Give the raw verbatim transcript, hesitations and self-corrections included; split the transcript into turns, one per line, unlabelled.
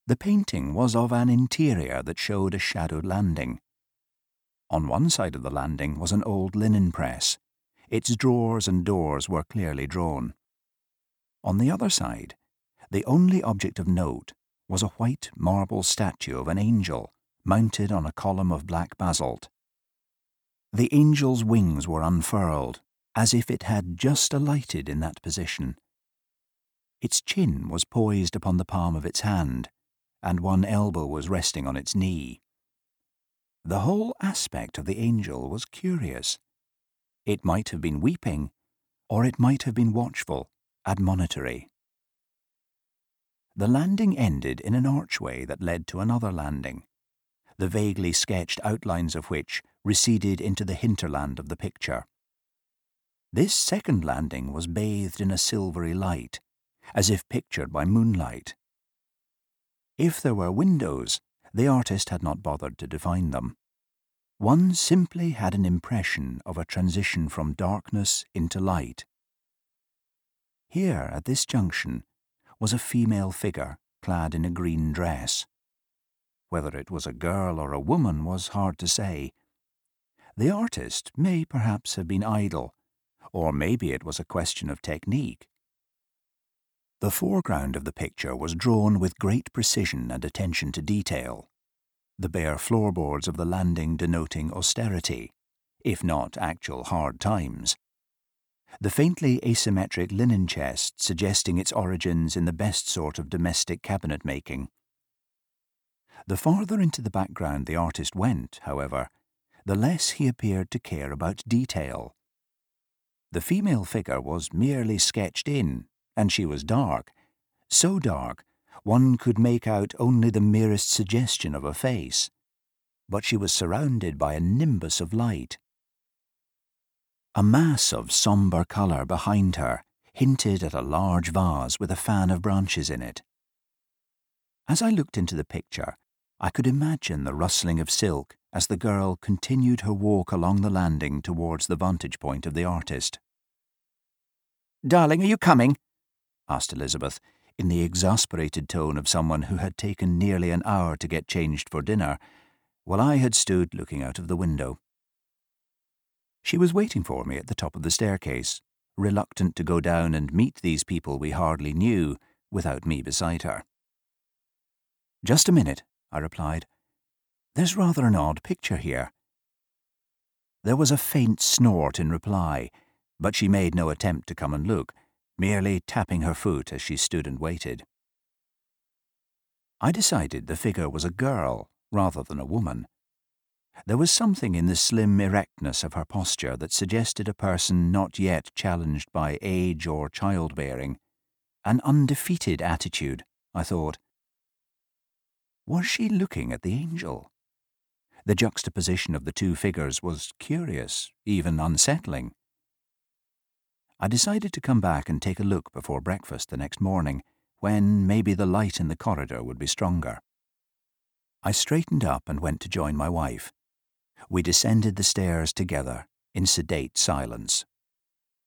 The painting was of an interior that showed a shadowed landing. On one side of the landing was an old linen press. Its drawers and doors were clearly drawn. On the other side, the only object of note was a white marble statue of an angel mounted on a column of black basalt. The angel's wings were unfurled, as if it had just alighted in that position. Its chin was poised upon the palm of its hand, and one elbow was resting on its knee. The whole aspect of the angel was curious. It might have been weeping, or it might have been watchful, admonitory. The landing ended in an archway that led to another landing, the vaguely sketched outlines of which receded into the hinterland of the picture. This second landing was bathed in a silvery light, as if pictured by moonlight. If there were windows, the artist had not bothered to define them. One simply had an impression of a transition from darkness into light. Here, at this junction, was a female figure clad in a green dress. Whether it was a girl or a woman was hard to say. The artist may perhaps have been idle, or maybe it was a question of technique. The foreground of the picture was drawn with great precision and attention to detail, the bare floorboards of the landing denoting austerity, if not actual hard times. The faintly asymmetric linen chest suggesting its origins in the best sort of domestic cabinet-making. The farther into the background the artist went, however, the less he appeared to care about detail. The female figure was merely sketched in, and she was dark, so dark one could make out only the merest suggestion of a face, but she was surrounded by a nimbus of light. A mass of sombre colour behind her hinted at a large vase with a fan of branches in it. As I looked into the picture, I could imagine the rustling of silk as the girl continued her walk along the landing towards the vantage point of the artist. "Darling, are you coming?" asked Elizabeth, in the exasperated tone of someone who had taken nearly an hour to get changed for dinner, while I had stood looking out of the window. She was waiting for me at the top of the staircase, reluctant to go down and meet these people we hardly knew without me beside her. "Just a minute," I replied. "There's rather an odd picture here." There was a faint snort in reply, but she made no attempt to come and look, merely tapping her foot as she stood and waited. I decided the figure was a girl rather than a woman. There was something in the slim erectness of her posture that suggested a person not yet challenged by age or childbearing, an undefeated attitude, I thought. Was she looking at the angel? The juxtaposition of the two figures was curious, even unsettling. I decided to come back and take a look before breakfast the next morning, when maybe the light in the corridor would be stronger. I straightened up and went to join my wife. We descended the stairs together in sedate silence.